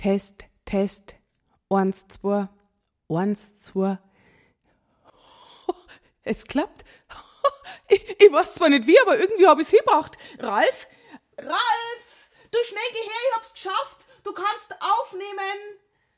Test, Test. 1, 2, 1, 2. Es klappt. Ich weiß zwar nicht wie, aber irgendwie habe ich es hingebracht. Ralf? Ralf! Du schnell geh her, ich hab's geschafft. Du kannst aufnehmen.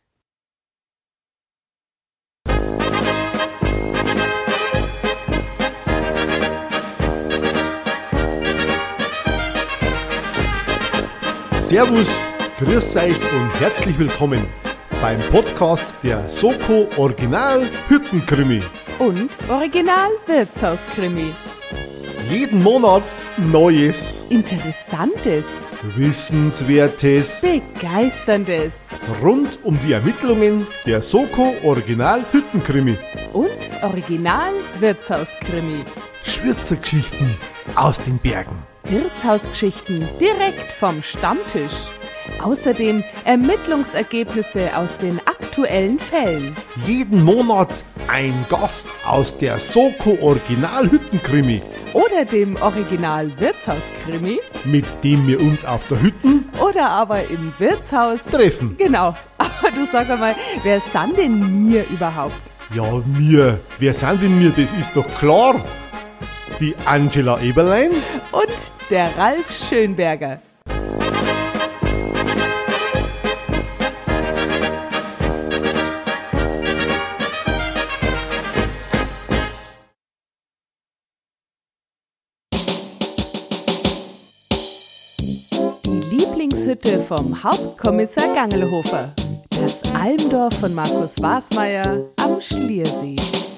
Servus, grüß euch und herzlich willkommen beim Podcast der Soko Original Hüttenkrimi. Und Original Wirtshauskrimi. Jeden Monat Neues, Interessantes, Wissenswertes Begeisterndes rund um die Ermittlungen der Soko Original Hüttenkrimi. und Original Wirtshauskrimi. Schwirzergeschichten aus den Bergen. Wirtshausgeschichten direkt vom Stammtisch. Außerdem Ermittlungsergebnisse aus den aktuellen Fällen. Jeden Monat ein Gast aus der Soko Original Hüttenkrimi, Oder dem Original Wirtshauskrimi. mit dem wir uns auf der Hütten Oder aber im Wirtshaus. treffen. Genau. Aber du sag einmal, wer sind denn wir überhaupt? Ja, wir. Wer sind denn wir? Das ist doch klar. Die Angela Eberlein. Und der Ralf Schönberger. Die Lieblingshütte vom Hauptkommissar Gangelhofer. Das Almdorf von Markus Wasmeier am Schliersee.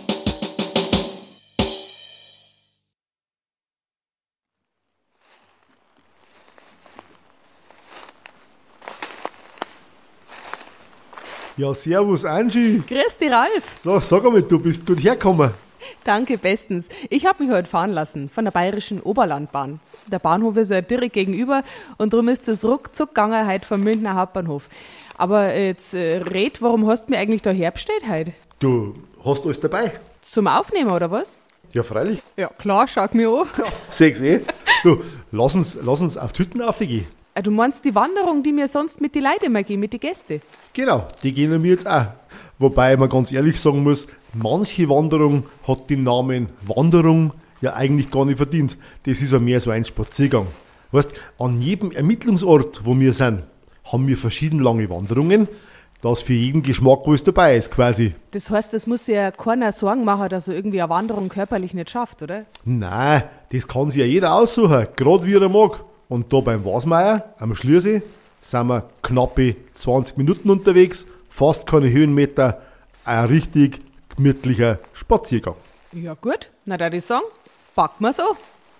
Ja, servus Angie. Grüß dich, Ralf. So, sag einmal, du bist gut hergekommen. Danke, bestens. Ich habe mich heute fahren lassen von der Bayerischen Oberlandbahn. Der Bahnhof ist ja direkt gegenüber und darum ist das ruckzuck gegangen heute vom Münchner Hauptbahnhof. Aber jetzt red, warum hast du mich eigentlich da herbestellt heute? Du hast alles dabei? Zum Aufnehmen oder was? Ja, freilich. Ja, klar, schau mir an. Sechs Du, lass uns auf die Hütten aufgehen. Du meinst die Wanderung, die mir sonst mit die Leute immer gehen, mit die Gäste? Genau, die gehen wir jetzt auch. Wobei man ganz ehrlich sagen muss, manche Wanderung hat den Namen Wanderung ja eigentlich gar nicht verdient. Das ist ja mehr so ein Spaziergang. Weißt, an jedem Ermittlungsort, wo wir sind, haben wir verschieden lange Wanderungen, dass für jeden Geschmack was dabei ist, quasi. Das heißt, das muss ja keiner Sorgen machen, dass er irgendwie eine Wanderung körperlich nicht schafft, oder? Nein, das kann sich ja jeder aussuchen, gerade wie er mag. Und da beim Wasmeier am Schliersee sind wir knappe 20 Minuten unterwegs, fast keine Höhenmeter, ein richtig gemütlicher Spaziergang. Ja gut, na da ich sagen, packen wir's an.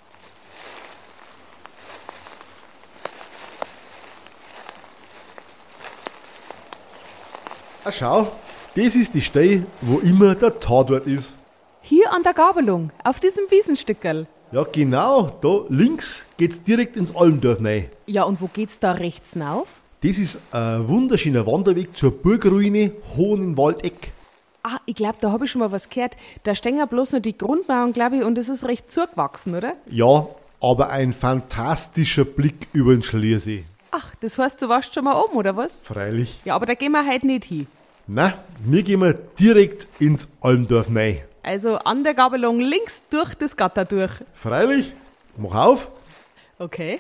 Schau, das ist die Stelle, wo immer der Tatort ist. Hier an der Gabelung, auf diesem Wiesenstückerl. Ja genau, da links geht's direkt ins Almdorf rein. Ja, und wo geht's da rechts rauf? Das ist ein wunderschöner Wanderweg zur Burgruine Hohenwaldeck. Ah, ich glaube, da habe ich schon mal was gehört. Da stehen ja bloß noch die Grundmauern, glaube ich, und es ist recht zugewachsen, oder? Ja, aber ein fantastischer Blick über den Schliersee. Ach, das heißt, du warst schon mal oben, oder was? Freilich. Ja, aber da gehen wir heute nicht hin. Na, wir gehen direkt ins Almdorf rein. Also an der Gabelung links durch das Gatter durch. Freilich, mach auf. Okay.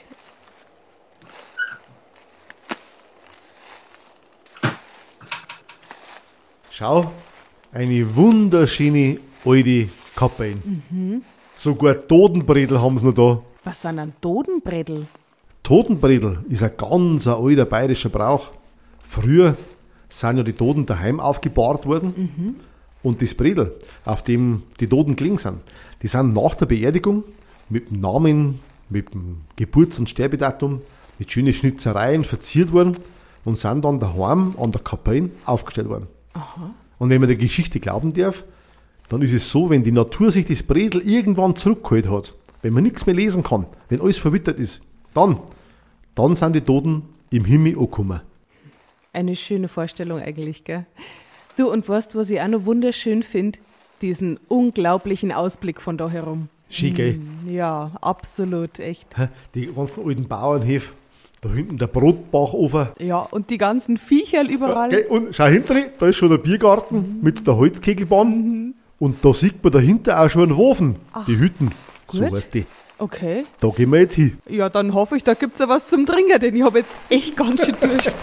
Schau, eine wunderschöne alte Kapelle. Sogar Totenbredel haben sie noch da. Was sind ein Totenbredel? Totenbredel ist ein ganz alter bayerischer Brauch. Früher sind ja die Toten daheim aufgebahrt worden. Und das Bredel, auf dem die Toten gelegen sind, die sind nach der Beerdigung mit dem Namen, mit dem Geburts- und Sterbedatum, mit schönen Schnitzereien verziert worden und sind dann daheim an der Kapelle aufgestellt worden. Und wenn man der Geschichte glauben darf, dann ist es so, wenn die Natur sich das Bredel irgendwann zurückgeholt hat, wenn man nichts mehr lesen kann, wenn alles verwittert ist, dann sind die Toten im Himmel angekommen. Eine schöne Vorstellung eigentlich, gell? Du, und weißt, was ich auch noch wunderschön finde? Diesen unglaublichen Ausblick von da herum. Schön, gell? Ja, absolut, echt. Die ganzen alten Bauernhöfe, Da hinten der Brotbachofen. Ja, und die ganzen Viecherl überall. Okay, und schau hinter dir, da ist schon der Biergarten mit der Holzkegelbahn. Und da sieht man dahinter auch schon einen Ofen, die Hütten. So gut. weißt du. Okay. Da gehen wir jetzt hin. Ja, dann hoffe ich, da gibt's ja was zum Trinken, denn ich habe jetzt echt ganz schön Durst.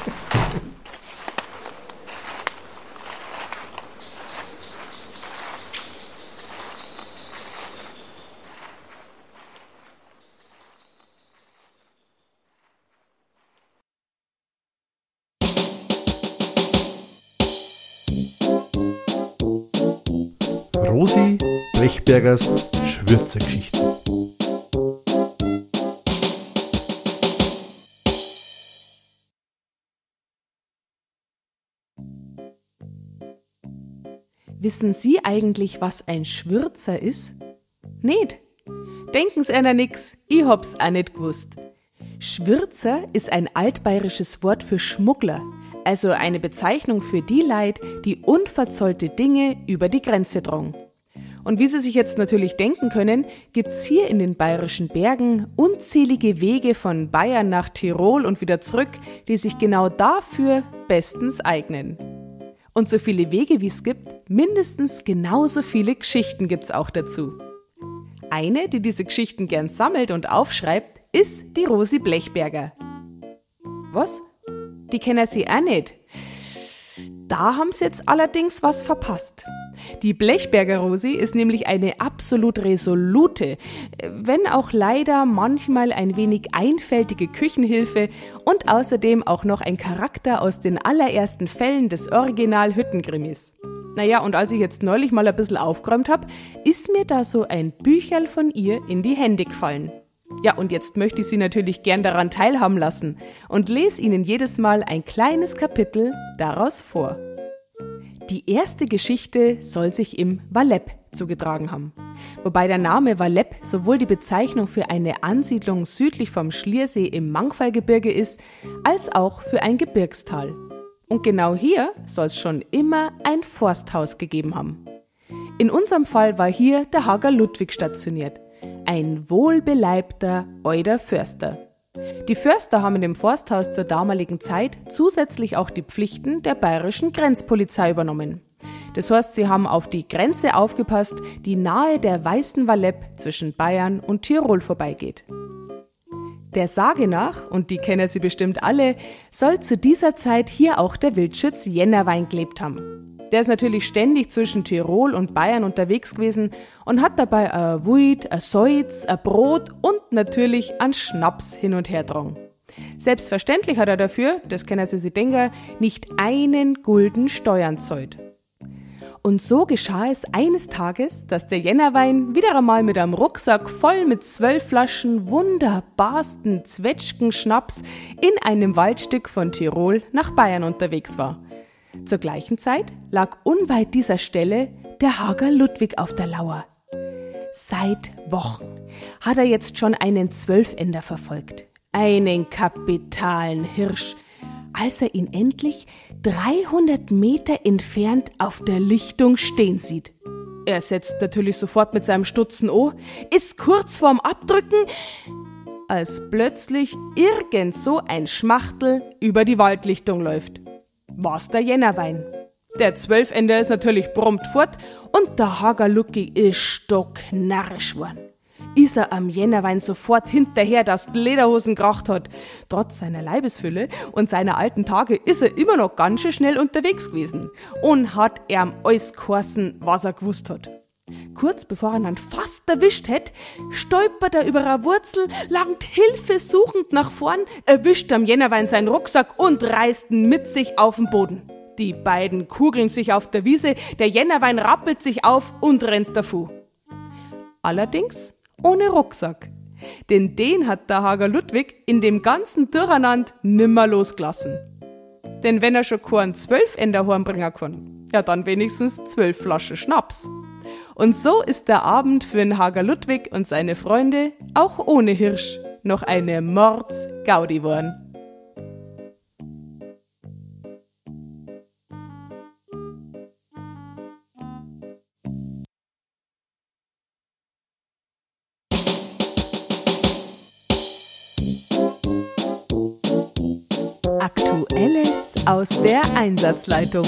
Rosi Blechbergers Schwürzergeschichten. Wissen Sie eigentlich, was ein Schwürzer ist? Nicht? Denken's einer nix, ich hab's auch nicht gewusst. Schwürzer ist ein altbayerisches Wort für Schmuggler, also eine Bezeichnung für die Leute, die unverzollte Dinge über die Grenze drang. Und wie Sie sich jetzt natürlich denken können, gibt's hier in den bayerischen Bergen unzählige Wege von Bayern nach Tirol und wieder zurück, die sich genau dafür bestens eignen. Und so viele Wege wie es gibt, mindestens genauso viele Geschichten gibt's auch dazu. Eine, die diese Geschichten gern sammelt und aufschreibt, ist die Rosi Blechberger. Was? Die kennen Sie auch nicht? Da haben Sie jetzt allerdings was verpasst. Die Blechberger Rosi ist nämlich eine absolut resolute, wenn auch leider manchmal ein wenig einfältige Küchenhilfe und außerdem auch noch ein Charakter aus den allerersten Fällen des Original Hüttengrimmis. Naja, und als ich jetzt neulich mal ein bisschen aufgeräumt habe, ist mir da so ein Bücherl von ihr in die Hände gefallen. Ja, und jetzt möchte ich Sie natürlich gern daran teilhaben lassen und lese Ihnen jedes Mal ein kleines Kapitel daraus vor. Die erste Geschichte soll sich im Vallepp zugetragen haben. Wobei der Name Vallepp sowohl die Bezeichnung für eine Ansiedlung südlich vom Schliersee im Mangfallgebirge ist, als auch für ein Gebirgstal. Und genau hier soll es schon immer ein Forsthaus gegeben haben. In unserem Fall war hier der Hager Ludwig stationiert, ein wohlbeleibter alter Förster. Die Förster haben in dem Forsthaus zur damaligen Zeit zusätzlich auch die Pflichten der bayerischen Grenzpolizei übernommen. Das heißt, sie haben auf die Grenze aufgepasst, die nahe der Weißen Vallepp zwischen Bayern und Tirol vorbeigeht. Der Sage nach, und die kennen Sie bestimmt alle, soll zu dieser Zeit hier auch der Wildschütz Jännerwein gelebt haben. Der ist natürlich ständig zwischen Tirol und Bayern unterwegs gewesen und hat dabei ein Wuid, ein Seuz, ein Brot und natürlich einen Schnaps hin und her getragen. Selbstverständlich hat er dafür, das können Sie sich denken, nicht einen Gulden Steuern zahlt. Und so geschah es eines Tages, dass der Jännerwein wieder einmal mit einem Rucksack voll mit 12 Flaschen wunderbarsten Zwetschgen-Schnaps in einem Waldstück von Tirol nach Bayern unterwegs war. Zur gleichen Zeit lag unweit dieser Stelle der Hager Ludwig auf der Lauer. Seit Wochen hat er jetzt schon einen Zwölfender verfolgt, einen kapitalen Hirsch, als er ihn endlich 300 Meter entfernt auf der Lichtung stehen sieht. Er setzt natürlich sofort mit seinem Stutzen an, ist kurz vorm Abdrücken, als plötzlich irgend so ein Schmachtel über die Waldlichtung läuft. War's der Jännerwein. Der Zwölfender ist natürlich prompt fort und der Hager Ludwig ist stocknarrisch worden. Ist er am Jännerwein sofort hinterher, dass die Lederhosen kracht hat. Trotz seiner Leibesfülle und seiner alten Tage ist er immer noch ganz schön schnell unterwegs gewesen und hat ihm alles geheißen, was er gewusst hat. Kurz bevor er ihn fast erwischt hätte, stolpert er über eine Wurzel, langt hilfesuchend nach vorn, erwischt am Jännerwein seinen Rucksack und reißt ihn mit sich auf den Boden. Die beiden kugeln sich auf der Wiese, der Jännerwein rappelt sich auf und rennt davon. Allerdings ohne Rucksack. Denn den hat der Hager Ludwig in dem ganzen Durcheinander nimmer losgelassen. Denn wenn er schon keinen 12-Ender heimbringen kann, ja dann wenigstens 12 Flaschen Schnaps. Und so ist der Abend für den Hager Ludwig und seine Freunde auch ohne Hirsch noch eine Mordsgaudi geworden. aus der Einsatzleitung.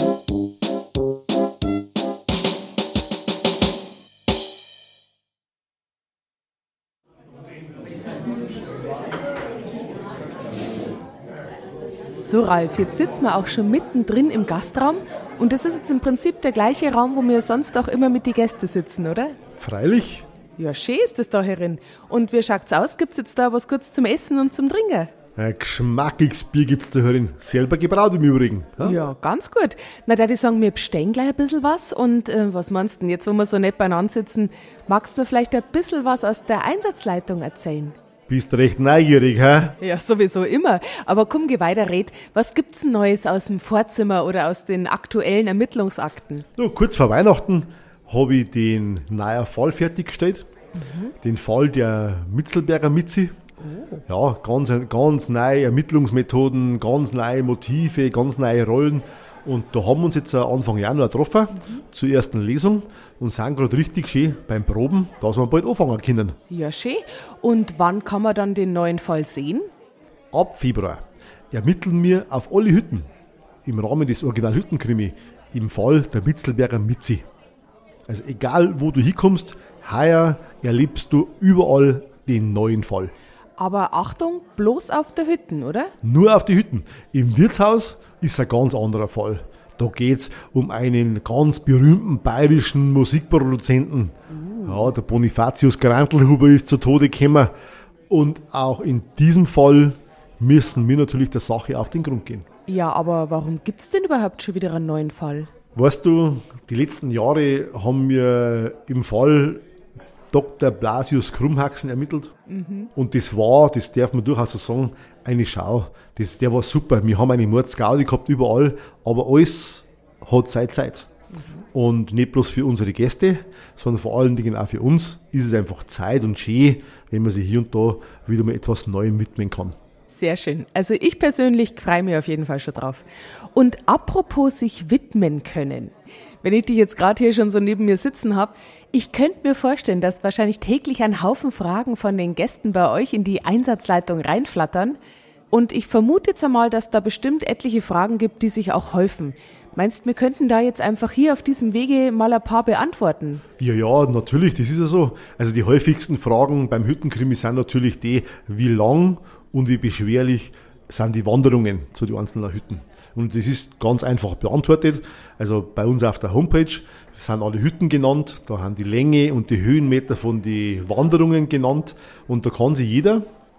So, Ralf, jetzt sitzen wir auch schon mittendrin im Gastraum und das ist jetzt im Prinzip der gleiche Raum, wo wir sonst auch immer mit den Gästen sitzen, oder? Freilich. Ja, schön ist das da herin. Und wie schaut's aus? Gibt's jetzt da was kurz zum Essen und zum Trinken? Ein geschmackiges Bier gibt's da herin. Selber gebraut im Übrigen. Ja, ganz gut. Na, da die sagen, wir bestellen gleich ein bisschen was. Und was meinst du denn jetzt, wo wir so nett beieinander sitzen, magst du mir vielleicht ein bisschen was aus der Einsatzleitung erzählen? Bist recht neugierig, hä? Ja, sowieso immer. Aber komm, geh weiter, red. Was gibt's denn Neues aus dem Vorzimmer oder aus den aktuellen Ermittlungsakten? Kurz vor Weihnachten habe ich den neuen Fall fertiggestellt. Den Fall der Mitzelberger Mitzi. Ja, ganz neue Ermittlungsmethoden, ganz neue Motive, ganz neue Rollen. Und da haben wir uns jetzt Anfang Januar getroffen, zur ersten Lesung und sind gerade richtig schön beim Proben, dass wir bald anfangen können. Ja, schön. Und wann kann man dann den neuen Fall sehen? Ab Februar ermitteln wir auf alle Hütten im Rahmen des Original-Hüttenkrimi im Fall der Mitzelberger Mitzi. Also egal, wo du hinkommst, heuer erlebst du überall den neuen Fall. Aber Achtung, bloß auf der Hütten, oder? Nur auf die Hütten. Im Wirtshaus ist ein ganz anderer Fall. Da geht's um einen ganz berühmten bayerischen Musikproduzenten. Ja, der Bonifatius Grantelhuber ist zu Tode gekommen. Und auch in diesem Fall müssen wir natürlich der Sache auf den Grund gehen. Ja, aber warum gibt's denn überhaupt schon wieder einen neuen Fall? Weißt du, die letzten Jahre haben wir im Fall Dr. Blasius Krummhaxen ermittelt. Und das darf man durchaus so sagen, eine Schau. Der war super. Wir haben eine Mordsgaudi gehabt überall, aber alles hat seine Zeit. Und nicht bloß für unsere Gäste, sondern vor allen Dingen auch für uns ist es einfach Zeit und schön, wenn man sich hier und da wieder mal etwas Neuem widmen kann. Sehr schön. Also ich persönlich freue mich auf jeden Fall schon drauf. Und apropos sich widmen können. Wenn ich dich jetzt gerade hier schon so neben mir sitzen habe, ich könnte mir vorstellen, dass wahrscheinlich täglich ein Haufen Fragen von den Gästen bei euch in die Einsatzleitung reinflattern. Und ich vermute jetzt einmal, dass da bestimmt etliche Fragen gibt, die sich auch häufen. Meinst du, wir könnten da jetzt einfach hier auf diesem Wege mal ein paar beantworten? Ja, natürlich, das ist ja so. Also die häufigsten Fragen beim Hüttenkrimi sind natürlich die, wie lang und wie beschwerlich sind die Wanderungen zu den einzelnen Hütten. Und das ist ganz einfach beantwortet. Also bei uns auf der Homepage sind alle Hütten genannt, da haben die Länge und die Höhenmeter von den Wanderungen genannt und da kann sich jeder,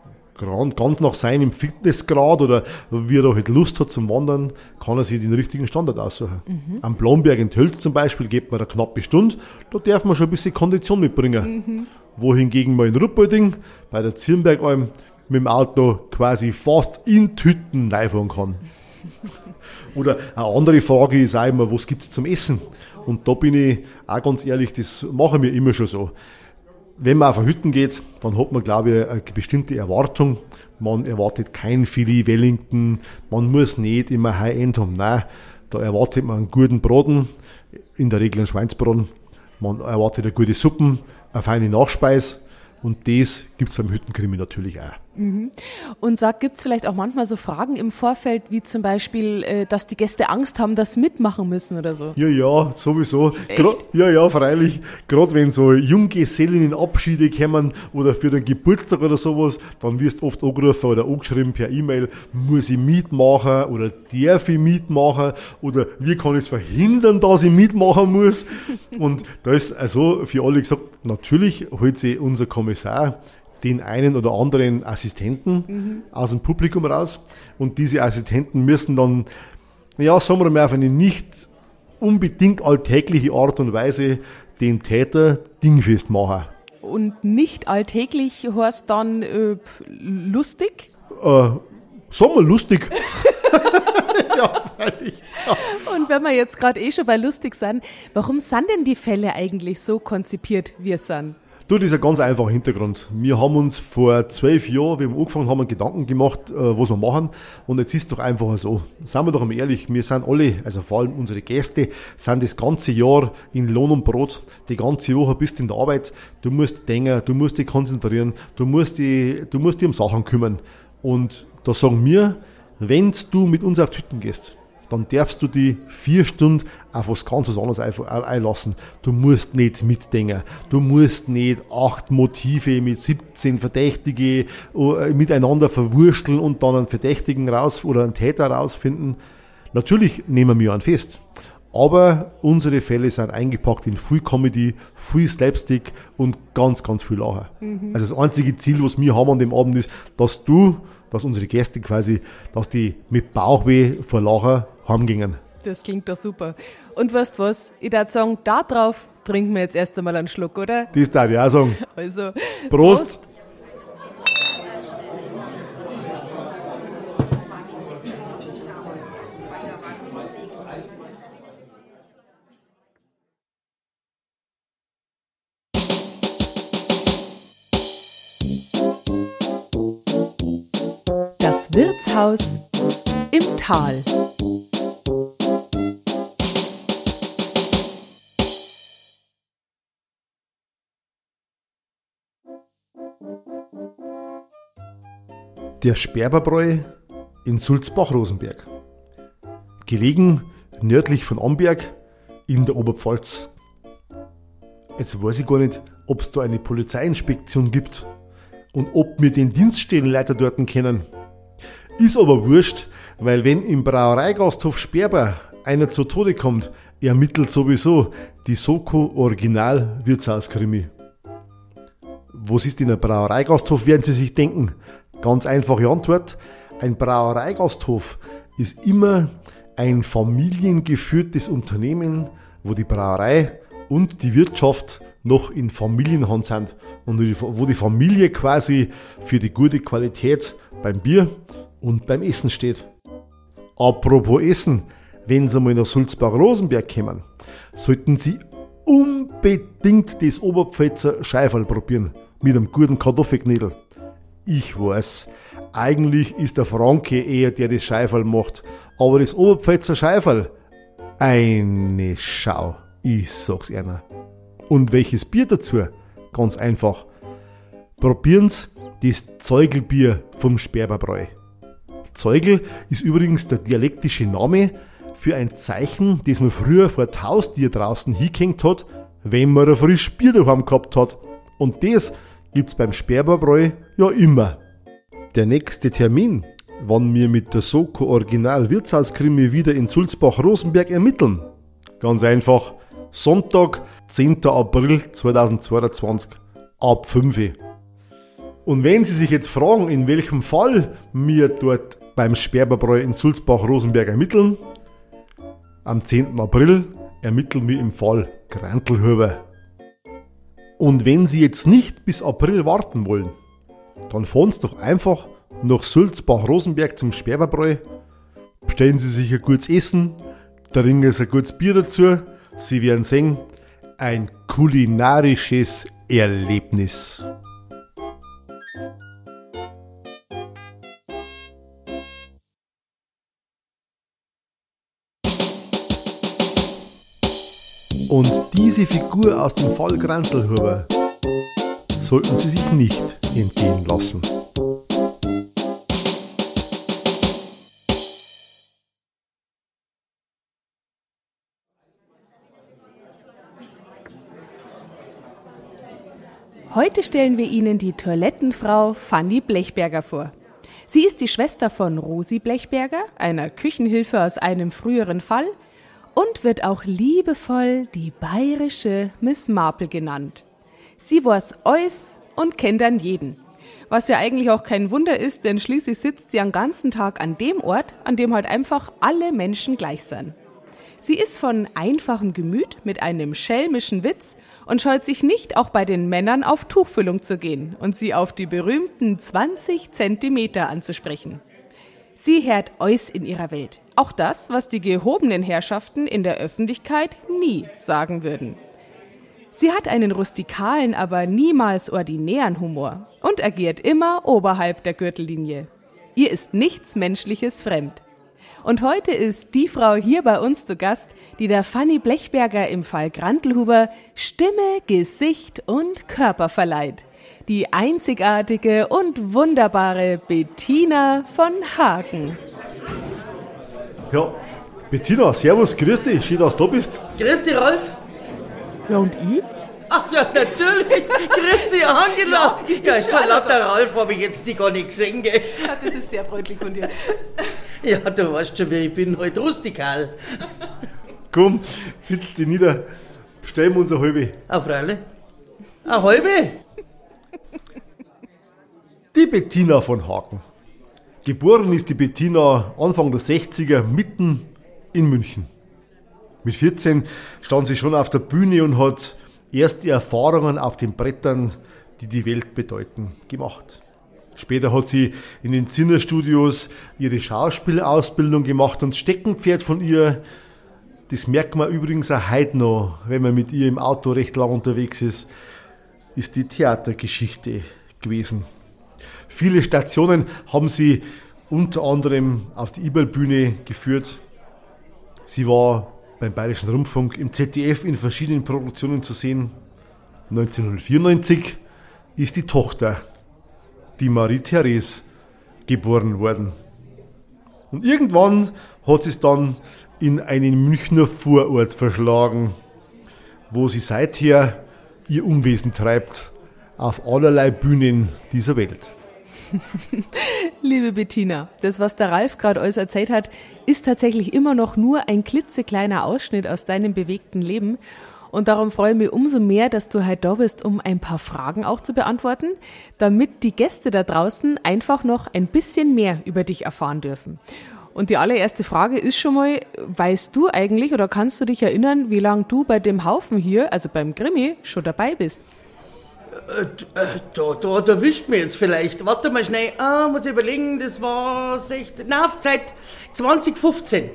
ganz nach seinem Fitnessgrad oder wie er da halt Lust hat zum Wandern, kann er sich den richtigen Standard aussuchen. Am Blomberg in Tölz zum Beispiel geht man eine knappe Stunde, da darf man schon ein bisschen Kondition mitbringen. Wohingegen man in Ruppolding bei der Zirnbergalm mit dem Auto quasi fast in die Hütten reinfahren kann. Oder eine andere Frage ist auch immer, was gibt's zum Essen? Und da bin ich auch ganz ehrlich, das machen wir immer schon so. Wenn man auf eine Hütten geht, dann hat man, glaube ich, eine bestimmte Erwartung. Man erwartet kein Filet Wellington, man muss nicht immer High-End haben. Nein, da erwartet man einen guten Braten, in der Regel einen Schweinsbraten. Man erwartet eine gute Suppe, eine feine Nachspeise. Und das gibt's beim Hüttenkrimi natürlich auch. Und gibt's vielleicht auch manchmal so Fragen im Vorfeld, wie zum Beispiel, dass die Gäste Angst haben, dass sie mitmachen müssen oder so? Ja, sowieso. Ja, freilich. Gerade wenn so Junggesellinnenabschiede kommen oder für den Geburtstag oder sowas, dann wirst du oft angerufen oder angeschrieben per E-Mail, muss ich mitmachen oder darf ich mitmachen oder wie kann ich es verhindern, dass ich mitmachen muss? Und da ist also für alle gesagt, natürlich holt sich unser Kommissar den einen oder anderen Assistenten aus dem Publikum raus und diese Assistenten müssen dann, sagen wir mal, auf eine nicht unbedingt alltägliche Art und Weise den Täter dingfest machen. Und nicht alltäglich heißt dann lustig? Sagen wir lustig. Ja, freilich. Ja. Und wenn wir jetzt gerade schon bei lustig sind, warum sind denn die Fälle eigentlich so konzipiert, wie es sind? Du, das ist ein ganz einfacher Hintergrund. Wir haben uns vor 12 Jahren, wie wir angefangen haben, Gedanken gemacht, was wir machen. Und jetzt ist es doch einfach so. Seien wir doch mal ehrlich, wir sind alle, also vor allem unsere Gäste, sind das ganze Jahr in Lohn und Brot. Die ganze Woche bist du in der Arbeit. Du musst denken, du musst dich konzentrieren, du musst dich um Sachen kümmern. Und da sagen wir, wenn du mit uns auf die Hütten gehst, dann darfst du die 4 Stunden auf was ganz anderes einlassen. Du musst nicht mitdenken. Du musst nicht 8 Motive mit 17 Verdächtige miteinander verwursteln und dann einen Verdächtigen raus oder einen Täter rausfinden. Natürlich nehmen wir an fest. Aber unsere Fälle sind eingepackt in viel Comedy, viel Slapstick und ganz, ganz viel Lachen. Also das einzige Ziel, was wir haben an dem Abend ist, dass unsere Gäste quasi, dass die mit Bauchweh vor Lachen heimgingen. Das klingt doch super. Und weißt du was? Ich würde sagen, da drauf trinken wir jetzt erst einmal einen Schluck, oder? Das darf ich auch sagen. Also, Prost. Das Wirtshaus im Tal. Der Sperberbräu in Sulzbach-Rosenberg. Gelegen nördlich von Amberg in der Oberpfalz. Jetzt weiß ich gar nicht, ob es da eine Polizeiinspektion gibt und ob wir den Dienststellenleiter dort kennen. Ist aber wurscht, weil wenn im Brauereigasthof Sperber einer zu Tode kommt, ermittelt sowieso die Soko Original Wirtshauskrimi. Was ist denn ein Brauereigasthof, werden Sie sich denken? Ganz einfache Antwort. Ein Brauereigasthof ist immer ein familiengeführtes Unternehmen, wo die Brauerei und die Wirtschaft noch in Familienhand sind und wo die Familie quasi für die gute Qualität beim Bier und beim Essen steht. Apropos Essen, wenn Sie mal nach Sulzbach-Rosenberg kommen, sollten Sie unbedingt das Oberpfälzer Scheiferl probieren mit einem guten Kartoffelknödel. Ich weiß, eigentlich ist der Franke eher, der das Scheiferl macht, aber das Oberpfälzer Scheiferl, eine Schau, ich sag's Ihnen. Und welches Bier dazu? Ganz einfach. Probieren Sie das Zeugelbier vom Sperberbräu. Zeugel ist übrigens der dialektische Name für ein Zeichen, das man früher vor der Haustür draußen hingehängt hat, wenn man ein frisches Bier daheim gehabt hat. Und das gibt's beim Sperberbräu ja immer. Der nächste Termin, wann wir mit der Soko Original Wirtshauskrimi wieder in Sulzbach-Rosenberg ermitteln. Ganz einfach, Sonntag, 10. April 2022, ab 5 Uhr. Und wenn Sie sich jetzt fragen, in welchem Fall wir dort beim Sperberbräu in Sulzbach-Rosenberg ermitteln, am 10. April ermitteln wir im Fall Grantlhuber. Und wenn Sie jetzt nicht bis April warten wollen, dann fahren Sie doch einfach nach Sulzbach-Rosenberg zum Sperberbräu, bestellen Sie sich ein gutes Essen, trinken Sie ein gutes Bier dazu, Sie werden sehen, ein kulinarisches Erlebnis. Und diese Figur aus dem Fall Grantlhuber sollten Sie sich nicht entgehen lassen. Heute stellen wir Ihnen die Toilettenfrau Fanny Blechberger vor. Sie ist die Schwester von Rosi Blechberger, einer Küchenhilfe aus einem früheren Fall, und wird auch liebevoll die bayerische Miss Marple genannt. Sie weiß alles und kennt dann jeden. Was ja eigentlich auch kein Wunder ist, denn schließlich sitzt sie den ganzen Tag an dem Ort, an dem halt einfach alle Menschen gleich sind. Sie ist von einfachem Gemüt mit einem schelmischen Witz und scheut sich nicht, auch bei den Männern auf Tuchfüllung zu gehen und sie auf die berühmten 20 Zentimeter anzusprechen. Sie hört alles in ihrer Welt. Auch das, was die gehobenen Herrschaften in der Öffentlichkeit nie sagen würden. Sie hat einen rustikalen, aber niemals ordinären Humor und agiert immer oberhalb der Gürtellinie. Ihr ist nichts Menschliches fremd. Und heute ist die Frau hier bei uns zu Gast, die der Fanny Blechberger im Fall Grantlhuber Stimme, Gesicht und Körper verleiht. Die einzigartige und wunderbare Bettina von Hagen. Ja, Bettina, servus, grüß dich, schön, dass du da bist. Grüß dich, Ralf. Ja, und ich? Ach ja, natürlich. Grüß dich, Angela. Ja, vor lauter Ralf habe ich jetzt die gar nicht gesehen, gell? Ja, das ist sehr freundlich von dir. Ja, du weißt schon, wie ich bin, halt rustikal. Komm, sitz dich nieder, bestellen wir uns eine halbe. Auf Freilich. Eine halbe? Die Bettina von Haken. Geboren ist die Bettina Anfang der 60er mitten in München. Mit 14 stand sie schon auf der Bühne und hat erste Erfahrungen auf den Brettern, die die Welt bedeuten, gemacht. Später hat sie in den Zinner-Studios ihre Schauspielausbildung gemacht und Steckenpferd von ihr, das merkt man übrigens auch heute noch, wenn man mit ihr im Auto recht lang unterwegs ist die Theatergeschichte gewesen. Viele Stationen haben sie unter anderem auf die Iberl-Bühne geführt. Sie war beim Bayerischen Rundfunk im ZDF in verschiedenen Produktionen zu sehen. 1994 ist die Tochter, die Marie-Therese, geboren worden. Und irgendwann hat sie es dann in einen Münchner Vorort verschlagen, wo sie seither ihr Unwesen treibt auf allerlei Bühnen dieser Welt. Liebe Bettina, das, was der Ralf gerade alles erzählt hat, ist tatsächlich immer noch nur ein klitzekleiner Ausschnitt aus deinem bewegten Leben. Und darum freue ich mich umso mehr, dass du heute da bist, um ein paar Fragen auch zu beantworten, damit die Gäste da draußen einfach noch ein bisschen mehr über dich erfahren dürfen. Und die allererste Frage ist schon mal, weißt du eigentlich oder kannst du dich erinnern, wie lange du bei dem Haufen hier, also beim Krimi, schon dabei bist? Da erwischt mir jetzt vielleicht. Warte mal schnell. Muss ich überlegen, das war 16. Seit 2015.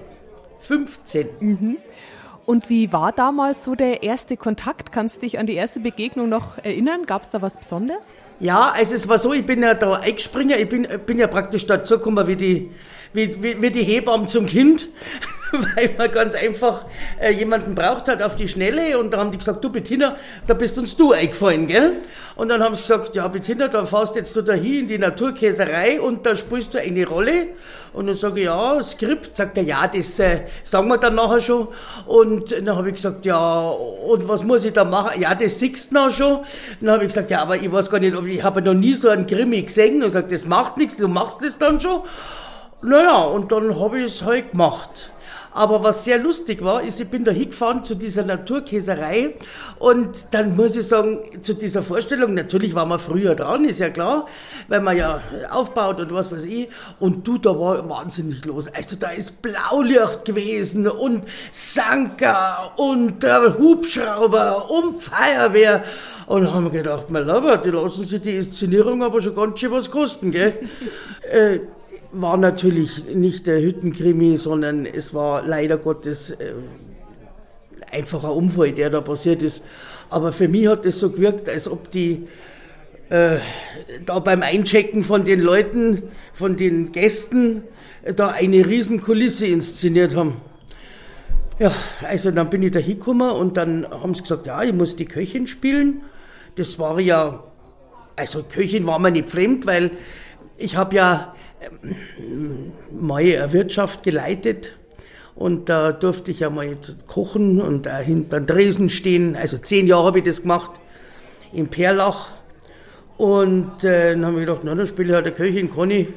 15. Und wie war damals so der erste Kontakt? Kannst du dich an die erste Begegnung noch erinnern? Gab es da was Besonderes? Ja, also es war so, ich bin ja da eingesprungen, ich bin ja praktisch dazu gekommen wie die Hebamme zum Kind, weil man ganz einfach jemanden braucht hat auf die Schnelle und da haben die gesagt, du Bettina, da bist uns du eingefallen, gell? Und dann haben sie gesagt, ja Bettina, da fährst jetzt du da hin in die Naturkäserei und da spielst du eine Rolle. Und dann sage ich, ja, Skript, sagt er, ja, das sagen wir dann nachher schon. Und dann habe ich gesagt, ja, und was muss ich da machen? Ja, das siehst du noch schon. Dann habe ich gesagt, ja, aber ich weiß gar nicht, ich habe noch nie so einen Krimi gesehen. Und er sagt, das macht nichts, du machst das dann schon. Naja, und dann habe ich es halt gemacht. Aber was sehr lustig war, ist, ich bin da hingefahren zu dieser Naturkäserei und dann muss ich sagen, zu dieser Vorstellung, natürlich war man früher dran, ist ja klar, weil man ja aufbaut und was weiß ich. Und du, da war wahnsinnig los. Also da ist Blaulicht gewesen und Sanker und Hubschrauber und Feuerwehr. Und dann haben wir gedacht, mein Lieber, die lassen sich die Inszenierung aber schon ganz schön was kosten, gell? War natürlich nicht der Hüttenkrimi, sondern es war leider Gottes einfach ein Unfall, der da passiert ist. Aber für mich hat es so gewirkt, als ob die da beim Einchecken von den Leuten, von den Gästen, da eine riesen Kulisse inszeniert haben. Ja, also dann bin ich da hingekommen und dann haben sie gesagt, ja, ich muss die Köchin spielen. Das war ja, also Köchin war mir nicht fremd, weil ich habe ja meine Wirtschaft geleitet und da durfte ich ja mal kochen und da hinter dem Tresen stehen. Also 10 Jahre habe ich das gemacht in Perlach und dann habe ich gedacht, na, dann spiele ich halt der Köchin, kann ich.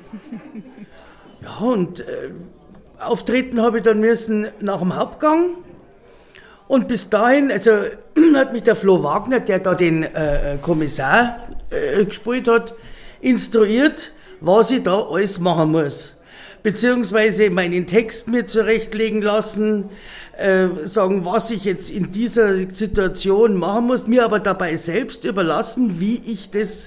Ja, und auftreten habe ich dann müssen nach dem Hauptgang und bis dahin, also hat mich der Flo Wagner, der da den Kommissar gespielt hat, instruiert, was ich da alles machen muss. Beziehungsweise meinen Text mir zurechtlegen lassen, sagen, was ich jetzt in dieser Situation machen muss, mir aber dabei selbst überlassen, wie ich das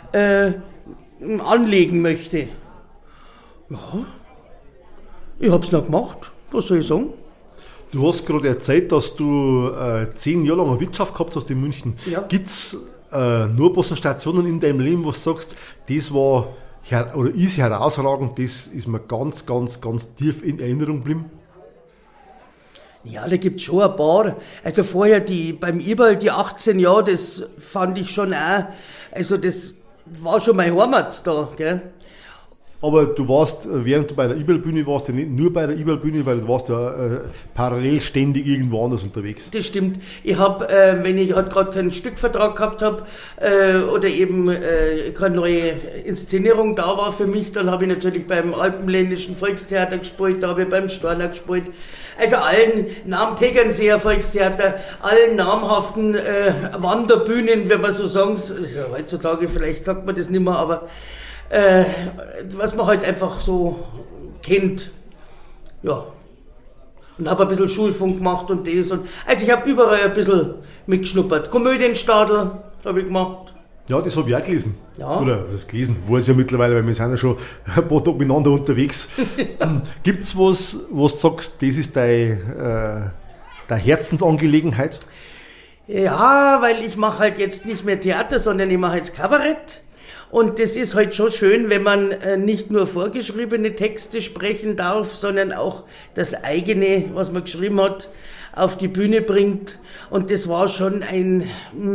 anlegen möchte. Ja, ich hab's noch gemacht, was soll ich sagen? Du hast gerade erzählt, dass du 10 Jahre lang eine Wirtschaft gehabt hast in München. Ja. Gibt's nur ein paar Stationen in deinem Leben, wo du sagst, das war oder ist herausragend, das ist mir ganz, ganz, ganz tief in Erinnerung geblieben? Ja, da gibt's schon ein paar. Also vorher beim Iberl, die 18 Jahre, das fand ich schon auch, also das war schon meine Heimat da, gell. Aber du warst, während du bei der Ibel-Bühne warst, ja nicht nur bei der Ibel-Bühne, weil du warst ja parallel ständig irgendwo anders unterwegs. Das stimmt. Ich habe, wenn ich halt gerade keinen Stückvertrag gehabt habe oder eben keine neue Inszenierung da war für mich, dann habe ich natürlich beim Alpenländischen Volkstheater gespielt, da habe ich beim Storner gespielt. Also allen Tegernseer Volkstheater, allen namhaften Wanderbühnen, wenn man so sagen, also heutzutage vielleicht sagt man das nicht mehr, aber was man halt einfach so kennt. Ja. Und habe ein bisschen Schulfunk gemacht und das. Und, also ich habe überall ein bisschen mitgeschnuppert. Komödienstadel habe ich gemacht. Ja, das habe ich auch gelesen. Ja. Oder das gelesen, weiß ja mittlerweile, weil wir sind ja schon ein paar Tage miteinander unterwegs. Gibt es was du sagst, das ist deine Herzensangelegenheit? Ja, weil ich mache halt jetzt nicht mehr Theater, sondern ich mache jetzt Kabarett. Und das ist halt schon schön, wenn man nicht nur vorgeschriebene Texte sprechen darf, sondern auch das eigene, was man geschrieben hat, auf die Bühne bringt. Und das war schon ein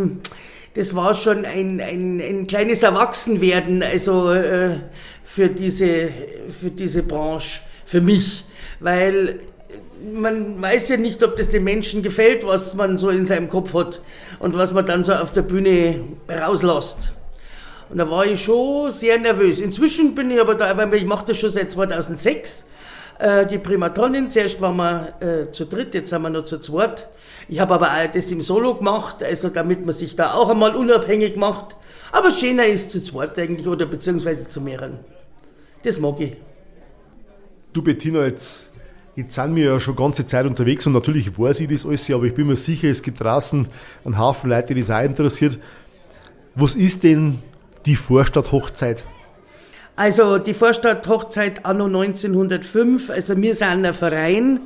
kleines Erwachsenwerden, also für diese Branche, für mich. Weil man weiß ja nicht, ob das den Menschen gefällt, was man so in seinem Kopf hat und was man dann so auf der Bühne rauslässt. Und da war ich schon sehr nervös. Inzwischen bin ich aber da, weil ich mache das schon seit 2006, die Primatonnen. Zuerst waren wir zu dritt, jetzt sind wir noch zu zweit. Ich habe aber auch das im Solo gemacht, also damit man sich da auch einmal unabhängig macht. Aber schöner ist zu zweit eigentlich, oder beziehungsweise zu mehreren. Das mag ich. Du Bettina, jetzt sind wir ja schon ganze Zeit unterwegs und natürlich weiß ich das alles, aber ich bin mir sicher, es gibt draußen einen Haufen Leute, die das auch interessiert. Was ist denn die Vorstadt-Hochzeit? Also die Vorstadt-Hochzeit anno 1905, also wir sind ein Verein,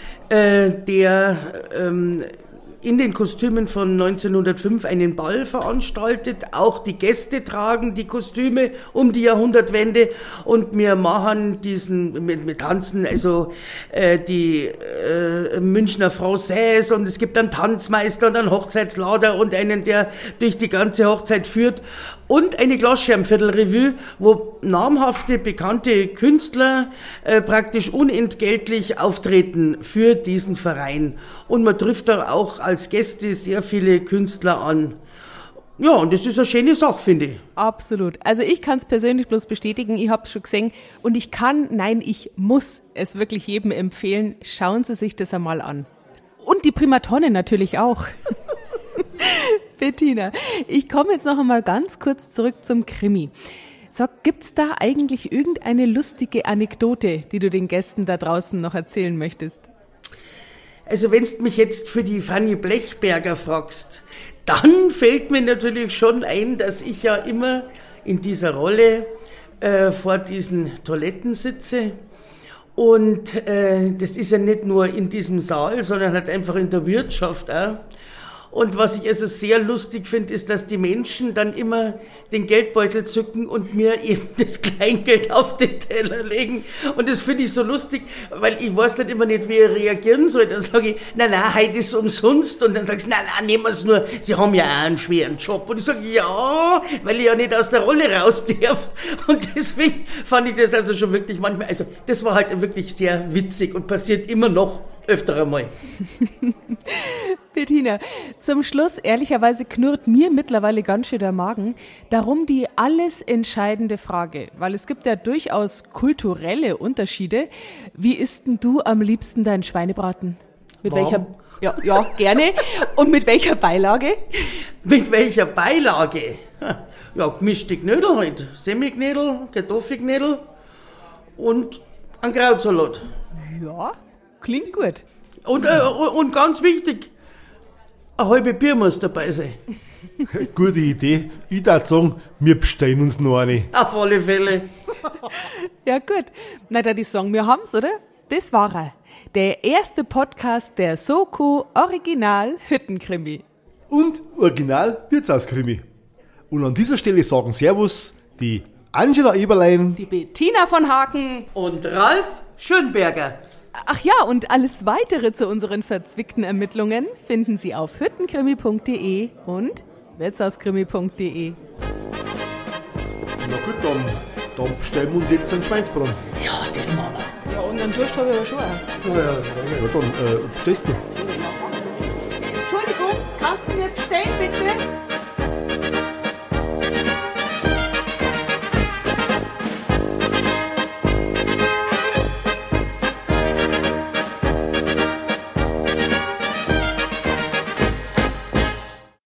der in den Kostümen von 1905 einen Ball veranstaltet. Auch die Gäste tragen die Kostüme um die Jahrhundertwende und wir machen mit tanzen, also die Münchner Française und es gibt einen Tanzmeister und einen Hochzeitslader und einen, der durch die ganze Hochzeit führt und eine Glasscherbenviertelrevue, wo namhafte, bekannte Künstler praktisch unentgeltlich auftreten für diesen Verein. Und man trifft da auch als Gäste sehr viele Künstler an. Ja, und das ist eine schöne Sache, finde ich. Absolut. Also ich kann es persönlich bloß bestätigen, ich habe es schon gesehen und ich muss es wirklich jedem empfehlen, schauen Sie sich das einmal an. Und die Primatonne natürlich auch. Bettina, ich komme jetzt noch einmal ganz kurz zurück zum Krimi. Sag, gibt's da eigentlich irgendeine lustige Anekdote, die du den Gästen da draußen noch erzählen möchtest? Also wenn du mich jetzt für die Fanny Blechberger fragst, dann fällt mir natürlich schon ein, dass ich ja immer in dieser Rolle vor diesen Toiletten sitze. Und das ist ja nicht nur in diesem Saal, sondern halt einfach in der Wirtschaft auch. Und was ich also sehr lustig finde, ist, dass die Menschen dann immer den Geldbeutel zücken und mir eben das Kleingeld auf den Teller legen. Und das finde ich so lustig, weil ich weiß dann immer nicht, wie ich reagieren soll. Dann sage ich, nein, heute ist umsonst. Und dann sagst du, nein, nehmen wir es nur, Sie haben ja auch einen schweren Job. Und ich sage, ja, weil ich ja nicht aus der Rolle raus darf. Und deswegen fand ich das also schon wirklich manchmal, also das war halt wirklich sehr witzig und passiert immer noch öfter einmal. Bettina, zum Schluss, ehrlicherweise knurrt mir mittlerweile ganz schön der Magen. Darum die alles entscheidende Frage, weil es gibt ja durchaus kulturelle Unterschiede. Wie isst denn du am liebsten deinen Schweinebraten? Mit welcher? Ja, gerne. Und mit welcher Beilage? Mit welcher Beilage? Ja, gemischte Knödel halt. Semiknödel, Kartoffelknödel und ein Krautsalat. Ja, klingt gut. Und ganz wichtig, eine halbe Bier muss dabei sein. Gute Idee. Ich würde sagen, wir bestellen uns noch eine. Auf alle Fälle. Ja gut. Na, da die sagen, wir haben's, oder? Das war er. Der erste Podcast der Soko Original Hüttenkrimi. Und Original Wirtshauskrimi. Und an dieser Stelle sagen Servus die Angela Eberlein, die Bettina von Haken und Ralf Schönberger. Ach ja, und alles weitere zu unseren verzwickten Ermittlungen finden Sie auf hüttenkrimi.de und wirtshauskrimi.de. Na gut, dann Dann bestellen wir uns jetzt einen Schweinsbraten. Ja, das machen wir. Ja, und einen Durst habe ich aber schon auch. Ja, dann bestellst du.